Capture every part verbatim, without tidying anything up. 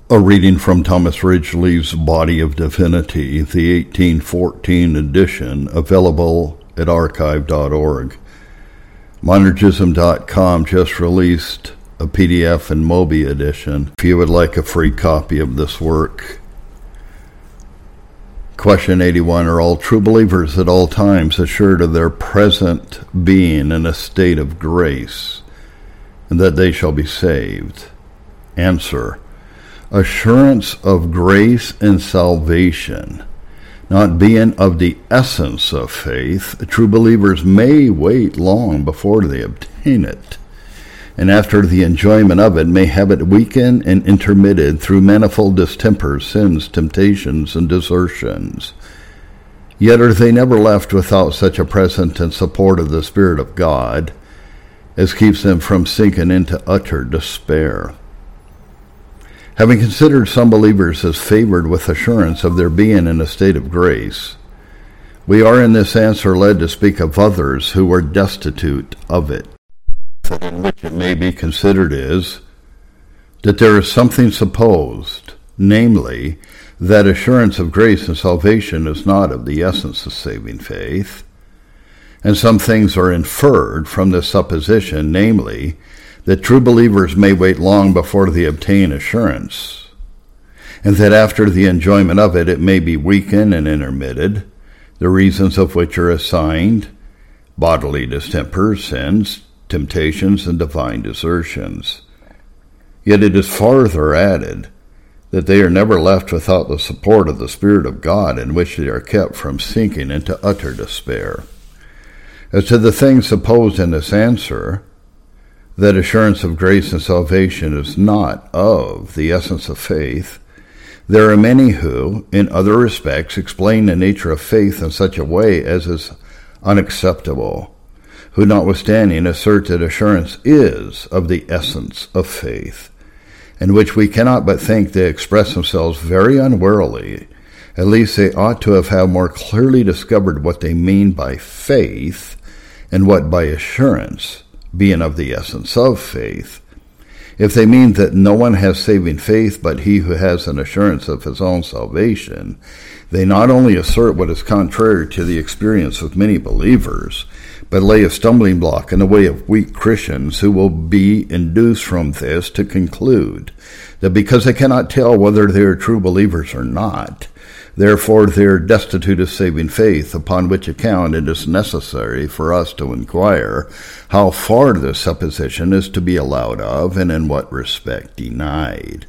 A reading from Thomas Ridgely's Body of Divinity, the eighteen fourteen edition, available at archive dot org. Monergism dot com just released a P D F and Mobi edition if you would like a free copy of this work. Question eighty-one. Are all true believers at all times assured of their present being in a state of grace, and that they shall be saved? Answer. Assurance of grace and salvation not being of the essence of faith, true believers may wait long before they obtain it, and after the enjoyment of it may have it weakened and intermitted through manifold distempers, sins, temptations, and desertions. Yet are they never left without such a present and support of the Spirit of God as keeps them from sinking into utter despair. Having considered some believers as favored with assurance of their being in a state of grace, we are in this answer led to speak of others who were destitute of it. In which it may be considered is that there is something supposed, namely, that assurance of grace and salvation is not of the essence of saving faith, and some things are inferred from this supposition, namely, that true believers may wait long before they obtain assurance, and that after the enjoyment of it, it may be weakened and intermitted, the reasons of which are assigned bodily distempers, sins, temptations, and divine desertions. Yet it is farther added that they are never left without the support of the Spirit of God, in which they are kept from sinking into utter despair. As to the things supposed in this answer, that assurance of grace and salvation is not of the essence of faith, there are many who, in other respects, explain the nature of faith in such a way as is unacceptable, who notwithstanding assert that assurance is of the essence of faith, in which we cannot but think they express themselves very unwarily. At least they ought to have, have more clearly discovered what they mean by faith and what by assurance, being of the essence of faith. If they mean that no one has saving faith but he who has an assurance of his own salvation, they not only assert what is contrary to the experience of many believers, but lay a stumbling block in the way of weak Christians who will be induced from this to conclude that because they cannot tell whether they are true believers or not, therefore they are destitute of saving faith, upon which account it is necessary for us to inquire how far this supposition is to be allowed of, and in what respect denied.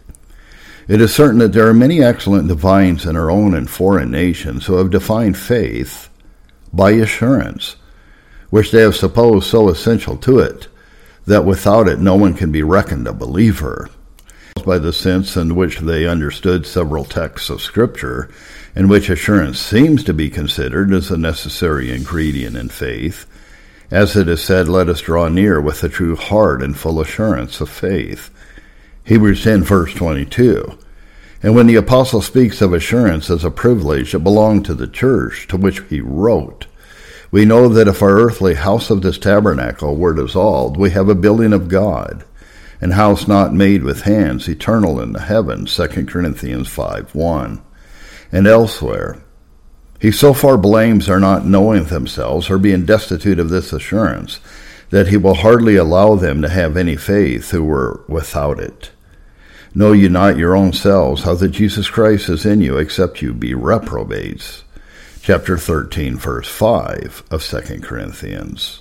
It is certain that there are many excellent divines in our own and foreign nations who have defined faith by assurance, which they have supposed so essential to it, that without it no one can be reckoned a believer. By the sense in which they understood several texts of Scripture, in which assurance seems to be considered as a necessary ingredient in faith, as it is said, let us draw near with a true heart and full assurance of faith. Hebrews ten, verse twenty-two. And when the apostle speaks of assurance as a privilege that belonged to the church to which he wrote, we know that if our earthly house of this tabernacle were dissolved, we have a building of God, and house not made with hands, eternal in the heavens, Second Corinthians five one. And elsewhere, he so far blames their not knowing themselves or being destitute of this assurance, that he will hardly allow them to have any faith who were without it. Know you not your own selves how that Jesus Christ is in you, except you be reprobates. Chapter thirteen, verse five of Second Corinthians.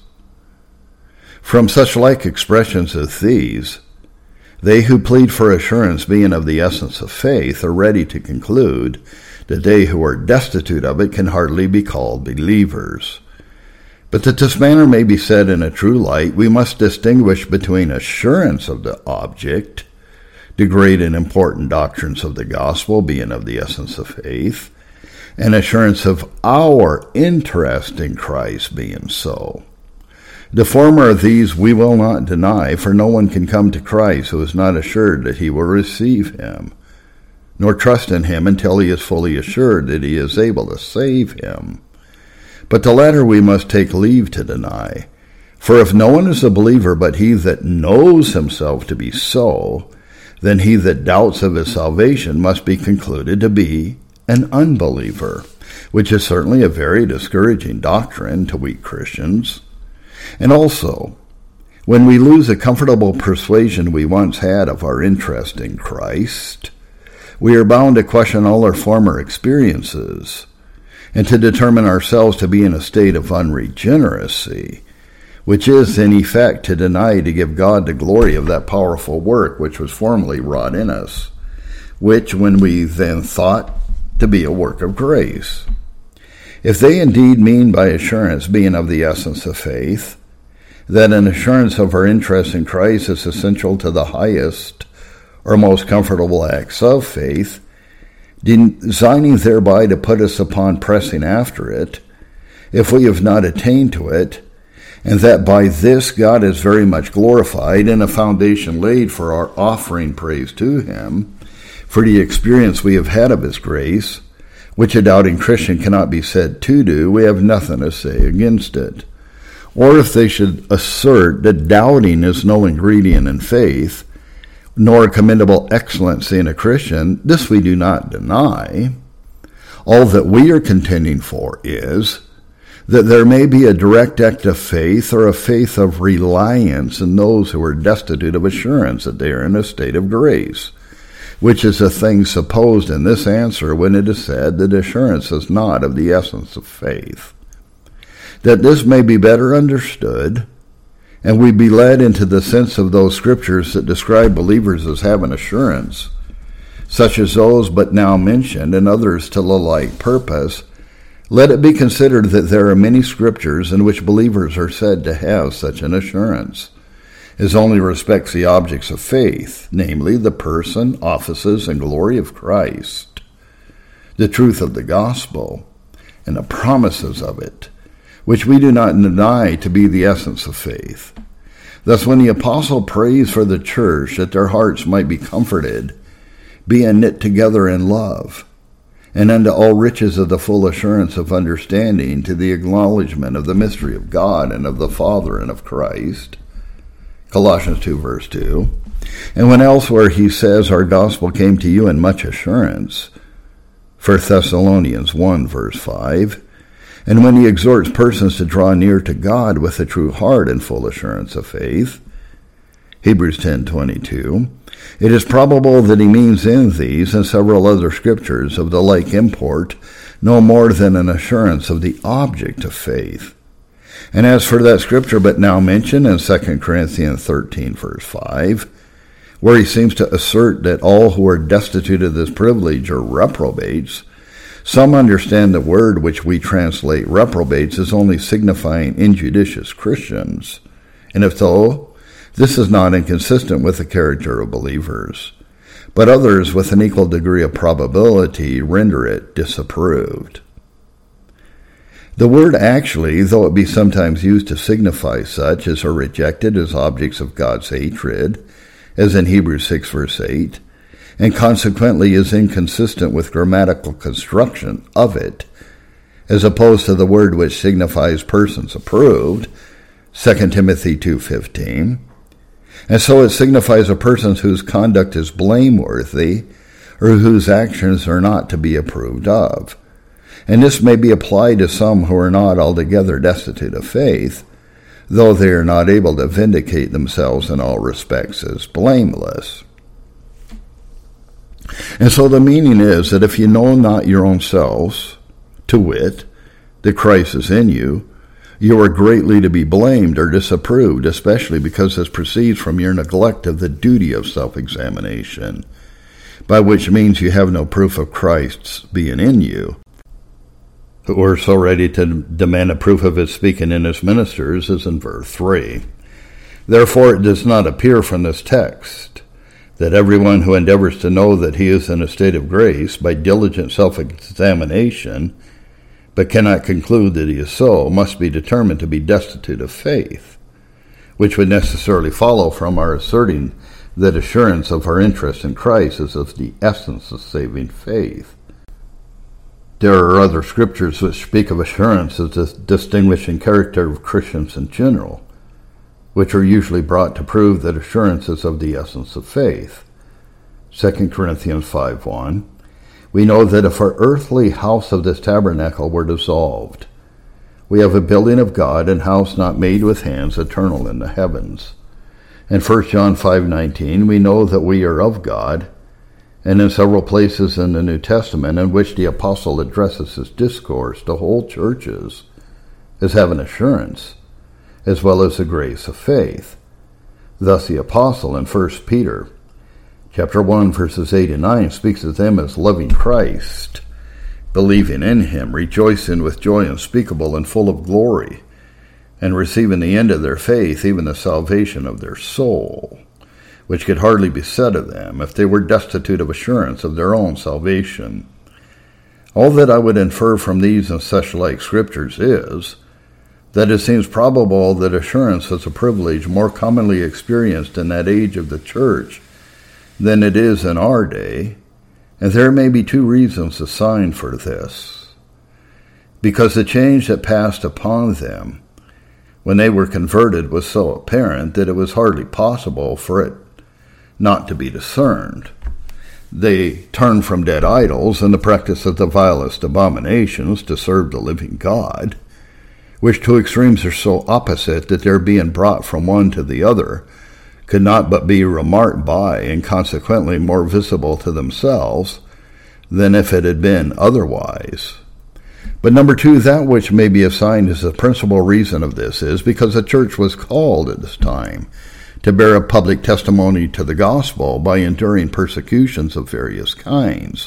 From such like expressions as these, they who plead for assurance being of the essence of faith are ready to conclude that they who are destitute of it can hardly be called believers. But that this matter may be said in a true light, we must distinguish between assurance of the object, the great and important doctrines of the gospel being of the essence of faith, and assurance of our interest in Christ being so. The former of these we will not deny, for no one can come to Christ who is not assured that he will receive him, nor trust in him until he is fully assured that he is able to save him. But the latter we must take leave to deny. For if no one is a believer but he that knows himself to be so, then he that doubts of his salvation must be concluded to be an unbeliever, which is certainly a very discouraging doctrine to weak Christians. And also, when we lose a comfortable persuasion we once had of our interest in Christ, we are bound to question all our former experiences and to determine ourselves to be in a state of unregeneracy, which is in effect to deny to give God the glory of that powerful work which was formerly wrought in us, which when we then thought to be a work of grace. If they indeed mean by assurance being of the essence of faith, that an assurance of our interest in Christ is essential to the highest or most comfortable acts of faith, designing thereby to put us upon pressing after it, if we have not attained to it, and that by this God is very much glorified and a foundation laid for our offering praise to him, for the experience we have had of his grace, which a doubting Christian cannot be said to do, we have nothing to say against it. Or if they should assert that doubting is no ingredient in faith, nor a commendable excellency in a Christian, this we do not deny. All that we are contending for is that there may be a direct act of faith or a faith of reliance in those who are destitute of assurance that they are in a state of grace, which is a thing supposed in this answer when it is said that assurance is not of the essence of faith. That this may be better understood, and we be led into the sense of those scriptures that describe believers as having assurance, such as those but now mentioned and others to the like purpose, let it be considered that there are many scriptures in which believers are said to have such an assurance, as only respects the objects of faith, namely the person, offices, and glory of Christ, the truth of the gospel, and the promises of it, which we do not deny to be the essence of faith. Thus when the apostle prays for the church that their hearts might be comforted, being knit together in love, and unto all riches of the full assurance of understanding, to the acknowledgement of the mystery of God and of the Father and of Christ, Colossians two verse two, and when elsewhere he says our gospel came to you in much assurance, First Thessalonians one verse five, and when he exhorts persons to draw near to God with a true heart and full assurance of faith, Hebrews ten twenty-two, it is probable that he means in these and several other scriptures of the like import no more than an assurance of the object of faith. And as for that scripture but now mentioned in Second Corinthians thirteen verse five, where he seems to assert that all who are destitute of this privilege are reprobates, some understand the word which we translate reprobates as only signifying injudicious Christians, and if so, this is not inconsistent with the character of believers, but others with an equal degree of probability render it disapproved. The word actually, though it be sometimes used to signify such as are rejected as objects of God's hatred, as in Hebrews six verse eight, and consequently is inconsistent with grammatical construction of it, as opposed to the word which signifies persons approved, Second Timothy two fifteen, and so it signifies a person whose conduct is blameworthy or whose actions are not to be approved of. And this may be applied to some who are not altogether destitute of faith, though they are not able to vindicate themselves in all respects as blameless. And so the meaning is that if you know not your own selves, to wit, that Christ is in you, you are greatly to be blamed or disapproved, especially because this proceeds from your neglect of the duty of self-examination, by which means you have no proof of Christ's being in you, who are so ready to demand a proof of his speaking in his ministers, as in verse three. Therefore it does not appear from this text that everyone who endeavors to know that he is in a state of grace by diligent self-examination, but cannot conclude that he is so, must be determined to be destitute of faith, which would necessarily follow from our asserting that assurance of our interest in Christ is of the essence of saving faith. There are other scriptures which speak of assurance as the distinguishing character of Christians in general, which are usually brought to prove that assurance is of the essence of faith. Second Corinthians five one, we know that if our earthly house of this tabernacle were dissolved, we have a building of God, and house not made with hands, eternal in the heavens. In First John five nineteen, we know that we are of God, and in several places in the New Testament in which the apostle addresses his discourse to whole churches as having assurance, as well as the grace of faith. Thus the apostle in First Peter chapter one, verses eight and nine, speaks of them as loving Christ, believing in him, rejoicing with joy unspeakable and full of glory, and receiving the end of their faith, even the salvation of their soul, which could hardly be said of them if they were destitute of assurance of their own salvation. All that I would infer from these and such like scriptures is that it seems probable that assurance was a privilege more commonly experienced in that age of the church than it is in our day, and there may be two reasons assigned for this. Because the change that passed upon them when they were converted was so apparent that it was hardly possible for it not to be discerned. They turned from dead idols and the practice of the vilest abominations to serve the living God, which two extremes are so opposite that their being brought from one to the other could not but be remarked by, and consequently more visible to themselves than if it had been otherwise. But number two, that which may be assigned as the principal reason of this is because the church was called at this time to bear a public testimony to the gospel by enduring persecutions of various kinds,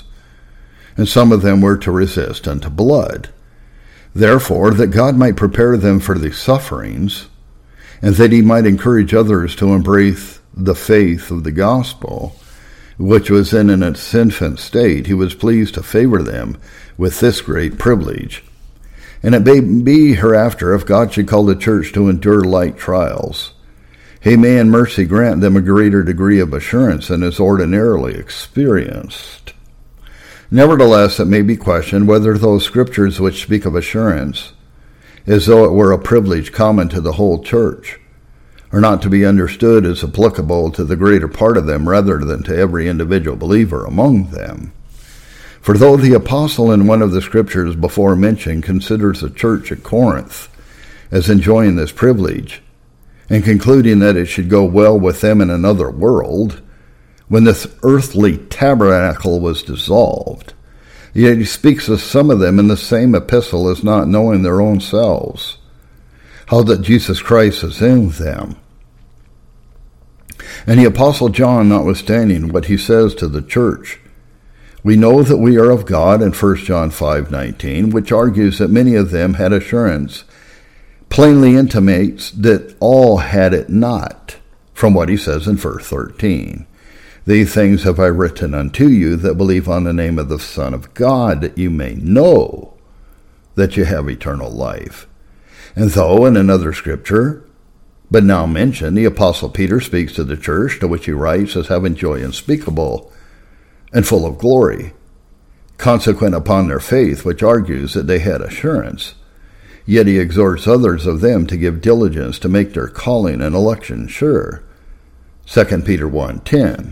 and some of them were to resist unto blood. Therefore, that God might prepare them for these sufferings, and that he might encourage others to embrace the faith of the gospel, which was then in its infant state, he was pleased to favor them with this great privilege. And it may be hereafter, if God should call the church to endure like trials, he may in mercy grant them a greater degree of assurance than is ordinarily experienced. Nevertheless, it may be questioned whether those scriptures which speak of assurance, as though it were a privilege common to the whole church, are not to be understood as applicable to the greater part of them rather than to every individual believer among them. For though the apostle in one of the scriptures before mentioned considers the church at Corinth as enjoying this privilege, and concluding that it should go well with them in another world, when this earthly tabernacle was dissolved, yet he speaks of some of them in the same epistle as not knowing their own selves, how that Jesus Christ is in them. And the apostle John, notwithstanding what he says to the church, we know that we are of God in First John five nineteen, which argues that many of them had assurance, plainly intimates that all had it not, from what he says in verse thirteen. These things have I written unto you that believe on the name of the Son of God, that you may know that you have eternal life. And though in another scripture, but now mentioned, the apostle Peter speaks to the church, to which he writes as having joy unspeakable and full of glory, consequent upon their faith, which argues that they had assurance, yet he exhorts others of them to give diligence to make their calling and election sure. Second Peter one ten.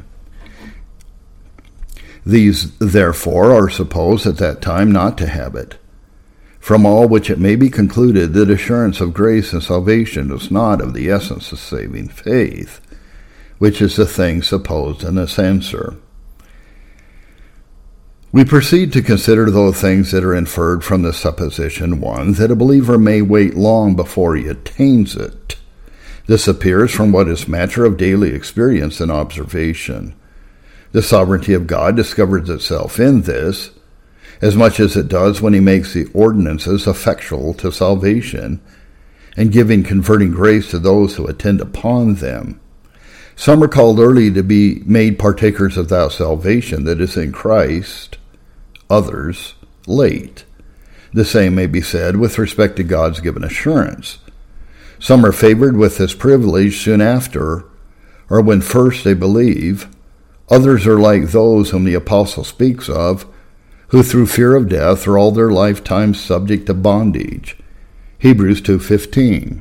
These, therefore, are supposed at that time not to have it. From all which it may be concluded that assurance of grace and salvation is not of the essence of saving faith, which is the thing supposed in this answer. We proceed to consider those things that are inferred from the supposition, one, that a believer may wait long before he attains it. This appears from what is matter of daily experience and observation. The sovereignty of God discovers itself in this, as much as it does when he makes the ordinances effectual to salvation, and giving converting grace to those who attend upon them. Some are called early to be made partakers of that salvation that is in Christ, others late. The same may be said with respect to God's given assurance. Some are favored with this privilege soon after, or when first they believe. Others are like those whom the apostle speaks of, who through fear of death are all their lifetime subject to bondage. Hebrews two fifteen.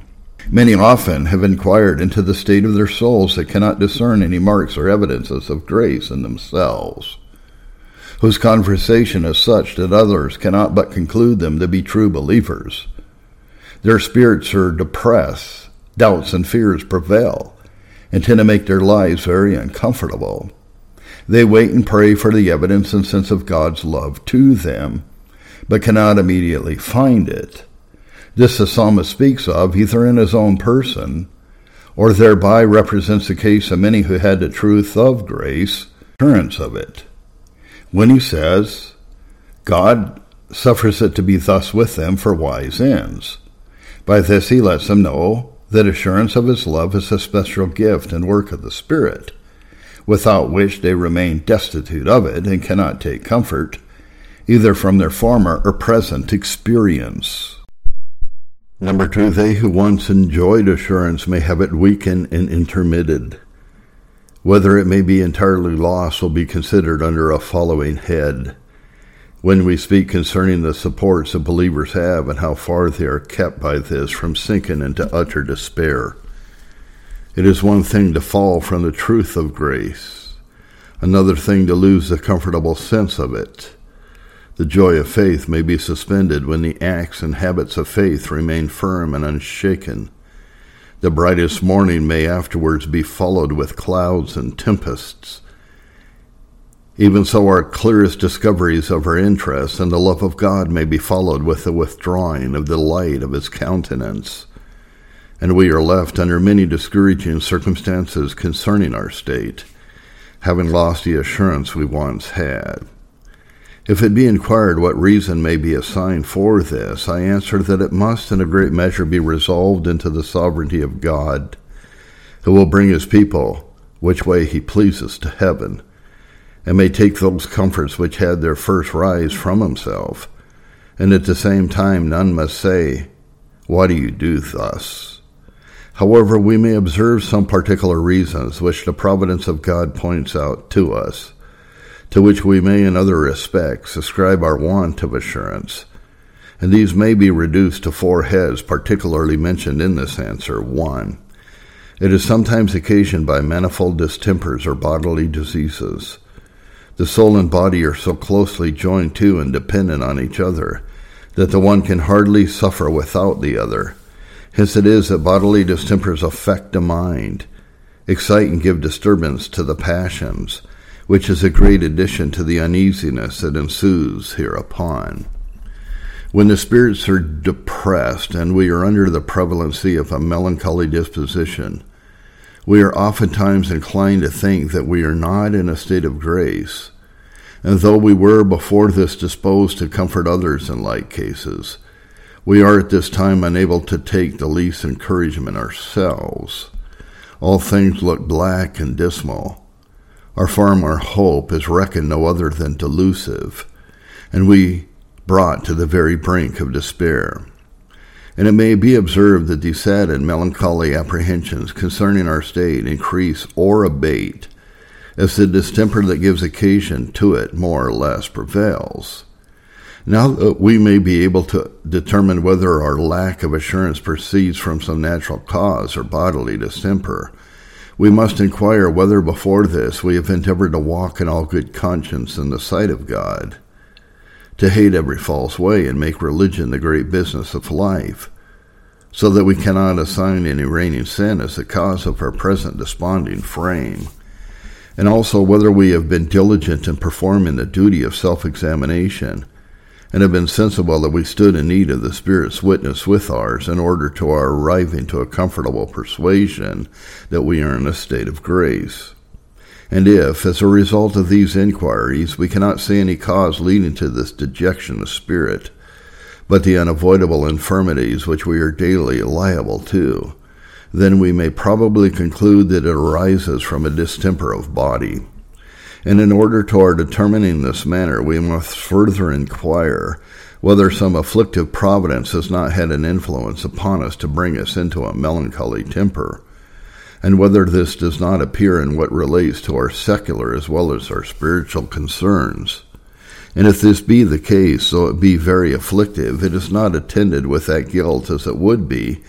Many often have inquired into the state of their souls that cannot discern any marks or evidences of grace in themselves, whose conversation is such that others cannot but conclude them to be true believers. Their spirits are depressed, doubts and fears prevail, and tend to make their lives very uncomfortable. They wait and pray for the evidence and sense of God's love to them, but cannot immediately find it. This the psalmist speaks of either in his own person, or thereby represents the case of many who had the truth of grace, assurance of it. When he says, God suffers it to be thus with them for wise ends. By this he lets them know that assurance of his love is a special gift and work of the Spirit, without which they remain destitute of it and cannot take comfort, either from their former or present experience. Number two, they who once enjoyed assurance may have it weakened and intermitted. Whether it may be entirely lost will be considered under a following head. When we speak concerning the supports that believers have and how far they are kept by this from sinking into utter despair. It is one thing to fall from the truth of grace, another thing to lose the comfortable sense of it. The joy of faith may be suspended when the acts and habits of faith remain firm and unshaken. The brightest morning may afterwards be followed with clouds and tempests. Even so, our clearest discoveries of our interest and the love of God may be followed with the withdrawing of the light of his countenance, and we are left under many discouraging circumstances concerning our state, having lost the assurance we once had. If it be inquired what reason may be assigned for this, I answer that it must in a great measure be resolved into the sovereignty of God, who will bring his people which way he pleases to heaven, and may take those comforts which had their first rise from himself, and at the same time none must say, why do you do thus? However, we may observe some particular reasons which the providence of God points out to us, to which we may in other respects ascribe our want of assurance, and these may be reduced to four heads particularly mentioned in this answer. One, it is sometimes occasioned by manifold distempers or bodily diseases. The soul and body are so closely joined to and dependent on each other that the one can hardly suffer without the other. Hence it is that bodily distempers affect the mind, excite and give disturbance to the passions, which is a great addition to the uneasiness that ensues hereupon. When the spirits are depressed and we are under the prevalency of a melancholy disposition, we are oftentimes inclined to think that we are not in a state of grace, and though we were before this disposed to comfort others in like cases, we are at this time unable to take the least encouragement ourselves. All things look black and dismal. Our former hope is reckoned no other than delusive, and we brought to the very brink of despair. And it may be observed that these sad and melancholy apprehensions concerning our state increase or abate as the distemper that gives occasion to it more or less prevails. Now that we may be able to determine whether our lack of assurance proceeds from some natural cause or bodily distemper, we must inquire whether before this we have endeavored to walk in all good conscience in the sight of God, to hate every false way and make religion the great business of life, so that we cannot assign any reigning sin as the cause of our present desponding frame, and also whether we have been diligent in performing the duty of self-examination, and have been sensible that we stood in need of the Spirit's witness with ours in order to our arriving to a comfortable persuasion that we are in a state of grace. And if, as a result of these inquiries, we cannot see any cause leading to this dejection of spirit, but the unavoidable infirmities which we are daily liable to, then we may probably conclude that it arises from a distemper of body. And in order to our determining this matter, we must further inquire whether some afflictive providence has not had an influence upon us to bring us into a melancholy temper, and whether this does not appear in what relates to our secular as well as our spiritual concerns. And if this be the case, though it be very afflictive, it is not attended with that guilt as it would be,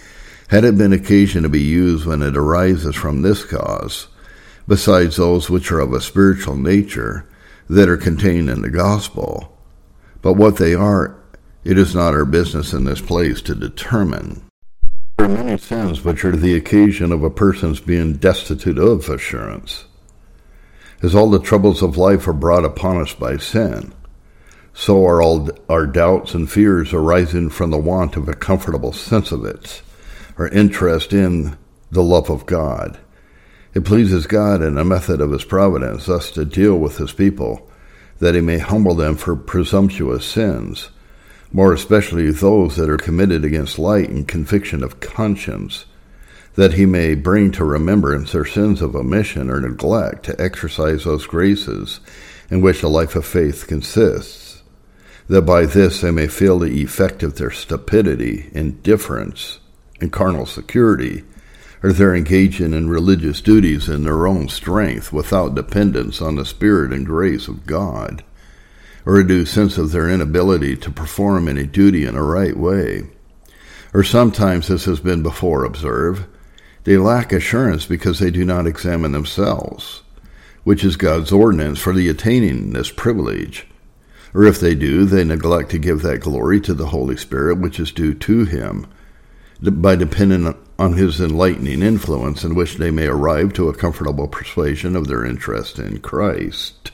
Had it been occasion to be used when it arises from this cause, besides those which are of a spiritual nature, that are contained in the gospel, but what they are, it is not our business in this place to determine. There are many sins which are the occasion of a person's being destitute of assurance. As all the troubles of life are brought upon us by sin, so are all our doubts and fears arising from the want of a comfortable sense of it, or interest in the love of God. It pleases God in a method of his providence thus to deal with his people, that he may humble them for presumptuous sins, more especially those that are committed against light and conviction of conscience, that he may bring to remembrance their sins of omission or neglect to exercise those graces in which a life of faith consists, that by this they may feel the effect of their stupidity, indifference, and carnal security, or their engaging in religious duties in their own strength without dependence on the Spirit and grace of God, or a due sense of their inability to perform any duty in a right way. Or sometimes, as has been before observed, they lack assurance because they do not examine themselves, which is God's ordinance for the attaining this privilege. Or if they do, they neglect to give that glory to the Holy Spirit which is due to him, by depending on his enlightening influence, in which they may arrive to a comfortable persuasion of their interest in Christ.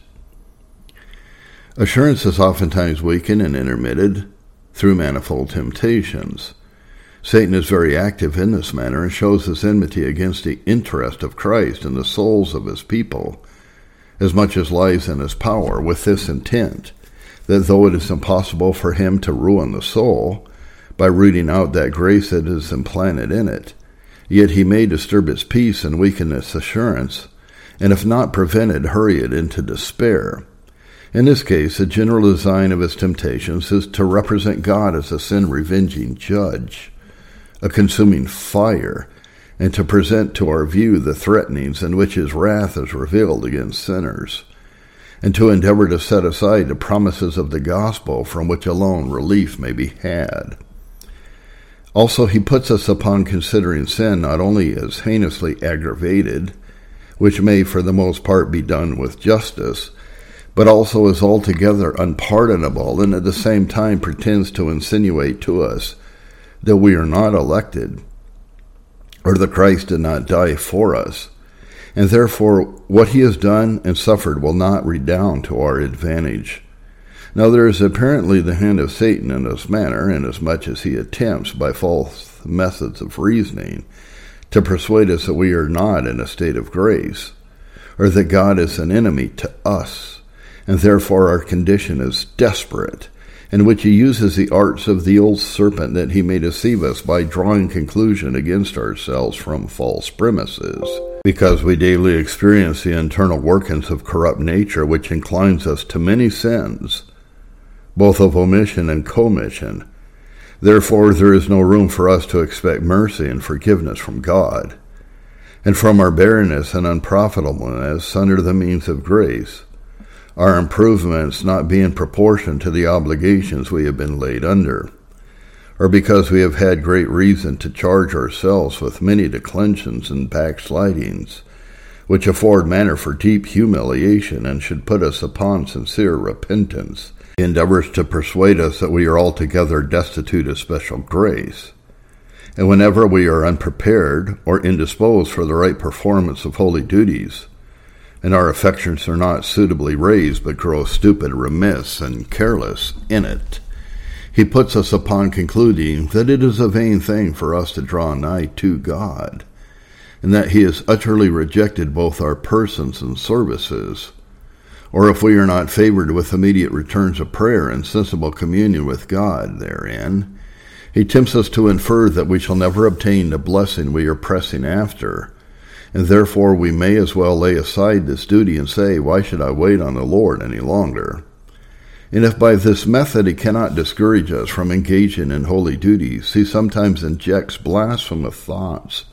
Assurance is oftentimes weakened and intermitted through manifold temptations. Satan is very active in this manner and shows his enmity against the interest of Christ in the souls of his people, as much as lies in his power, with this intent, that though it is impossible for him to ruin the soul by rooting out that grace that is implanted in it, yet he may disturb its peace and weaken its assurance, and if not prevented, hurry it into despair. In this case, the general design of his temptations is to represent God as a sin-revenging judge, a consuming fire, and to present to our view the threatenings in which his wrath is revealed against sinners, and to endeavor to set aside the promises of the gospel from which alone relief may be had. Also, he puts us upon considering sin not only as heinously aggravated, which may for the most part be done with justice, but also as altogether unpardonable, and at the same time pretends to insinuate to us that we are not elected, or that Christ did not die for us, and therefore what he has done and suffered will not redound to our advantage. Now there is apparently the hand of Satan in this manner, inasmuch as he attempts, by false methods of reasoning, to persuade us that we are not in a state of grace, or that God is an enemy to us, and therefore our condition is desperate, in which he uses the arts of the old serpent that he may deceive us by drawing conclusion against ourselves from false premises, because we daily experience the internal workings of corrupt nature which inclines us to many sins, both of omission and commission. Therefore there is no room for us to expect mercy and forgiveness from God, and from our barrenness and unprofitableness under the means of grace, our improvements not being proportioned to the obligations we have been laid under, or because we have had great reason to charge ourselves with many declensions and backslidings, which afford matter for deep humiliation and should put us upon sincere repentance. He endeavors to persuade us that we are altogether destitute of special grace, and whenever we are unprepared or indisposed for the right performance of holy duties, and our affections are not suitably raised, but grow stupid, remiss, and careless in it, he puts us upon concluding that it is a vain thing for us to draw nigh to God, and that he has utterly rejected both our persons and services. Or if we are not favored with immediate returns of prayer and sensible communion with God therein, he tempts us to infer that we shall never obtain the blessing we are pressing after, and therefore we may as well lay aside this duty and say, why should I wait on the Lord any longer? And if by this method he cannot discourage us from engaging in holy duties, he sometimes injects blasphemous thoughts,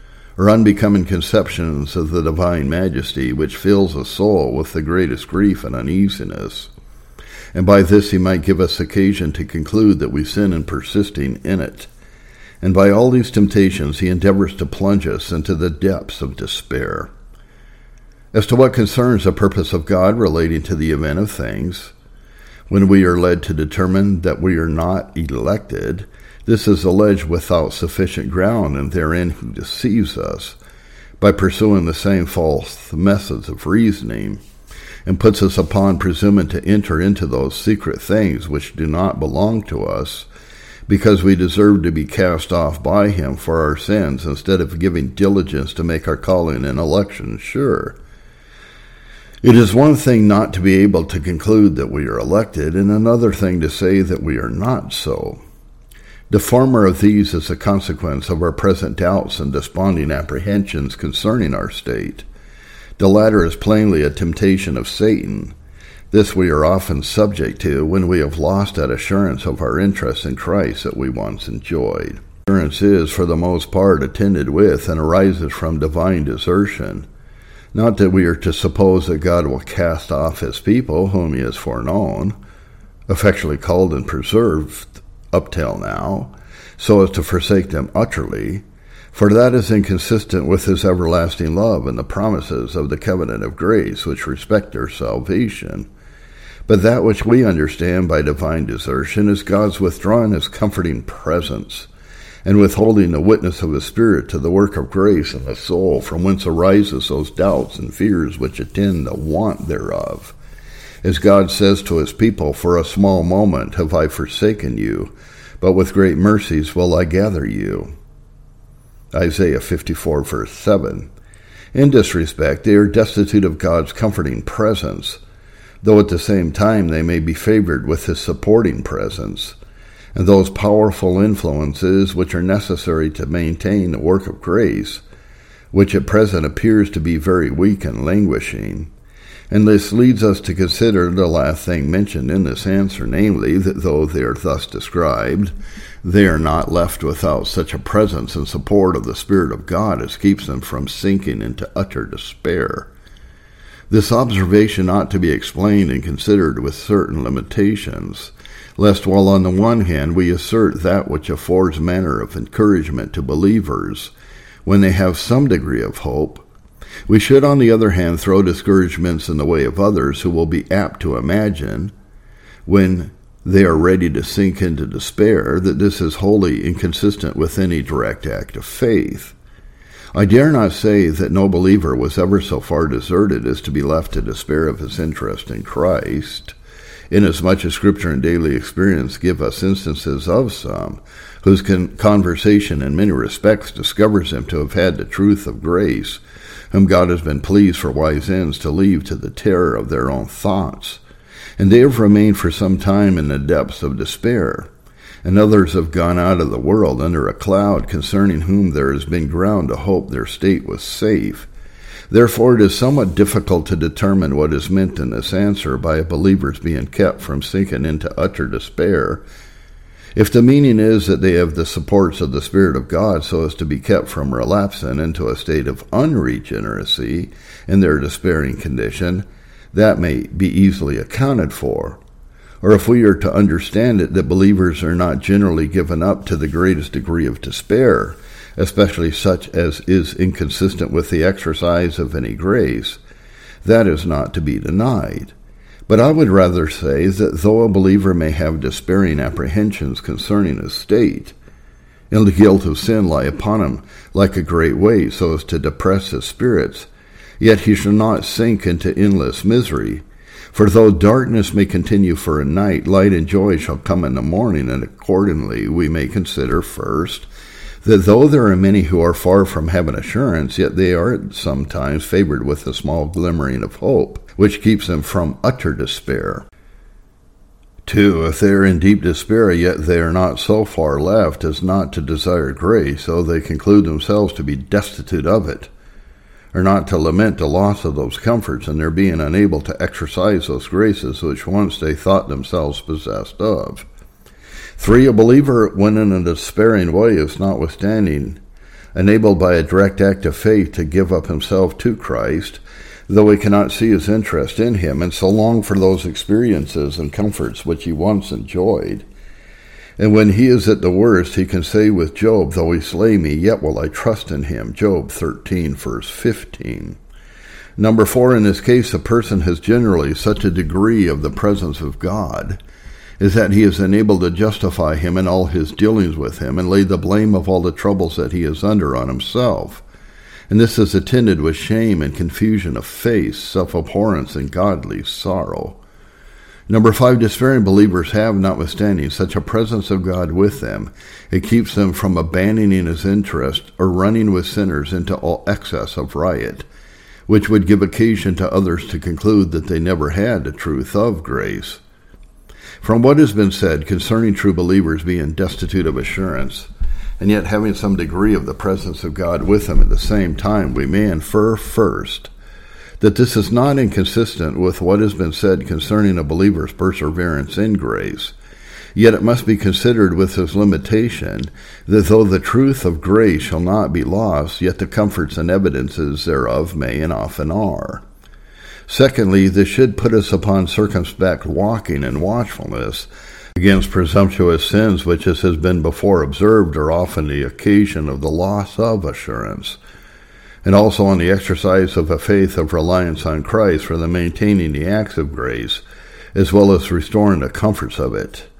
or unbecoming conceptions of the divine majesty, which fills a soul with the greatest grief and uneasiness. And by this he might give us occasion to conclude that we sin in persisting in it, and by all these temptations he endeavors to plunge us into the depths of despair. As to what concerns the purpose of God relating to the event of things, when we are led to determine that we are not elected, this is alleged without sufficient ground, and therein he deceives us by pursuing the same false methods of reasoning, and puts us upon presuming to enter into those secret things which do not belong to us, because we deserve to be cast off by him for our sins, instead of giving diligence to make our calling and election sure. It is one thing not to be able to conclude that we are elected, and another thing to say that we are not so. The former of these is a consequence of our present doubts and desponding apprehensions concerning our state. The latter is plainly a temptation of Satan. This we are often subject to when we have lost that assurance of our interest in Christ that we once enjoyed. Assurance is, for the most part, attended with and arises from divine desertion. Not that we are to suppose that God will cast off his people, whom he has foreknown, effectually called and preserved up till now, so as to forsake them utterly, for that is inconsistent with his everlasting love and the promises of the covenant of grace which respect their salvation. But that which we understand by divine desertion is God's withdrawing his comforting presence, and withholding the witness of his Spirit to the work of grace in the soul, from whence arises those doubts and fears which attend the want thereof. As God says to his people, "For a small moment have I forsaken you, but with great mercies will I gather you." Isaiah fifty-four, verse seven. In this respect, they are destitute of God's comforting presence, though at the same time they may be favored with his supporting presence, and those powerful influences which are necessary to maintain the work of grace, which at present appears to be very weak and languishing. And this leads us to consider the last thing mentioned in this answer, namely, that though they are thus described, they are not left without such a presence and support of the Spirit of God as keeps them from sinking into utter despair. This observation ought to be explained and considered with certain limitations, lest while on the one hand we assert that which affords manner of encouragement to believers when they have some degree of hope, we should on the other hand throw discouragements in the way of others who will be apt to imagine, when they are ready to sink into despair, that this is wholly inconsistent with any direct act of faith. I dare not say that no believer was ever so far deserted as to be left to despair of his interest in Christ, inasmuch as Scripture and daily experience give us instances of some, whose con- conversation in many respects discovers them to have had the truth of grace, whom God has been pleased for wise ends to leave to the terror of their own thoughts, and they have remained for some time in the depths of despair, and others have gone out of the world under a cloud concerning whom there has been ground to hope their state was safe. Therefore it is somewhat difficult to determine what is meant in this answer by a believer's being kept from sinking into utter despair. If the meaning is that they have the supports of the Spirit of God so as to be kept from relapsing into a state of unregeneracy in their despairing condition, that may be easily accounted for. Or if we are to understand it that believers are not generally given up to the greatest degree of despair, especially such as is inconsistent with the exercise of any grace, that is not to be denied. But I would rather say that though a believer may have despairing apprehensions concerning his state, and the guilt of sin lie upon him like a great weight so as to depress his spirits, yet he shall not sink into endless misery. For though darkness may continue for a night, light and joy shall come in the morning, and accordingly we may consider first, that though there are many who are far from having assurance, yet they are sometimes favored with a small glimmering of hope, which keeps them from utter despair. Two, if they are in deep despair, yet they are not so far left as not to desire grace, though they conclude themselves to be destitute of it, or not to lament the loss of those comforts, and their being unable to exercise those graces which once they thought themselves possessed of. Three, a believer, when in a despairing way, is notwithstanding enabled by a direct act of faith to give up himself to Christ, though he cannot see his interest in him, and so long for those experiences and comforts which he once enjoyed. And when he is at the worst, he can say with Job, though he slay me, yet will I trust in him. Job thirteen, verse fifteen. Number four, in this case, a person has generally such a degree of the presence of God is that he is enabled to justify him in all his dealings with him and lay the blame of all the troubles that he is under on himself. And this is attended with shame and confusion of face, self-abhorrence, and godly sorrow. Number five, despairing believers have, notwithstanding, such a presence of God with them, it keeps them from abandoning his interest or running with sinners into all excess of riot, which would give occasion to others to conclude that they never had the truth of grace. From what has been said concerning true believers being destitute of assurance, and yet having some degree of the presence of God with them at the same time, we may infer first that this is not inconsistent with what has been said concerning a believer's perseverance in grace. Yet it must be considered with this limitation, that though the truth of grace shall not be lost, yet the comforts and evidences thereof may and often are. Secondly, this should put us upon circumspect walking and watchfulness against presumptuous sins, which, as has been before observed, are often the occasion of the loss of assurance, and also on the exercise of a faith of reliance on Christ for the maintaining the acts of grace, as well as restoring the comforts of it.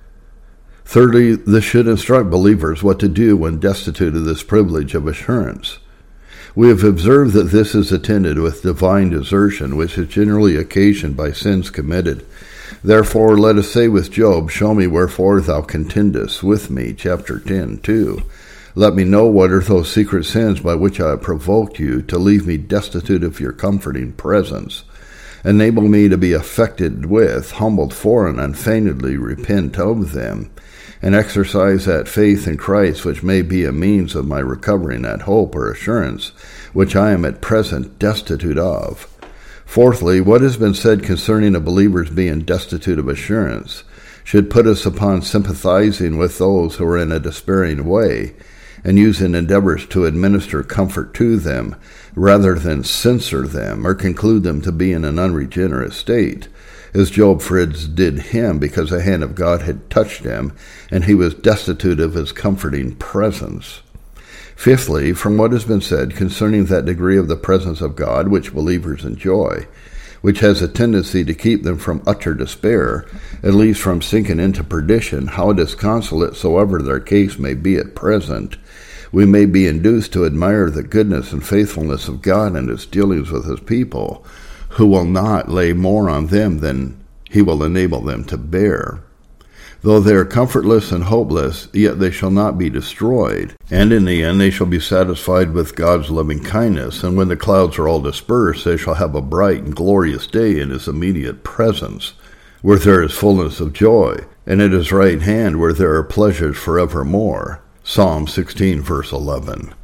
Thirdly, this should instruct believers what to do when destitute of this privilege of assurance. We have observed that this is attended with divine desertion, which is generally occasioned by sins committed. Therefore, let us say with Job, show me wherefore thou contendest with me, chapter ten, two. Let me know what are those secret sins by which I have provoked you to leave me destitute of your comforting presence. Enable me to be affected with, humbled for, and unfeignedly repent of them, and exercise that faith in Christ which may be a means of my recovering that hope or assurance which I am at present destitute of. Fourthly, what has been said concerning a believer's being destitute of assurance should put us upon sympathizing with those who are in a despairing way, and using endeavors to administer comfort to them, rather than censure them or conclude them to be in an unregenerate state, as Job Fritz did him, because the hand of God had touched him, and he was destitute of his comforting presence. Fifthly, from what has been said concerning that degree of the presence of God which believers enjoy, which has a tendency to keep them from utter despair, at least from sinking into perdition, how disconsolate soever their case may be at present, we may be induced to admire the goodness and faithfulness of God in his dealings with his people, who will not lay more on them than he will enable them to bear. Though they are comfortless and hopeless, yet they shall not be destroyed, and in the end they shall be satisfied with God's loving kindness, and when the clouds are all dispersed, they shall have a bright and glorious day in his immediate presence, where there is fullness of joy, and at his right hand where there are pleasures forevermore. Psalm sixteen, verse eleven.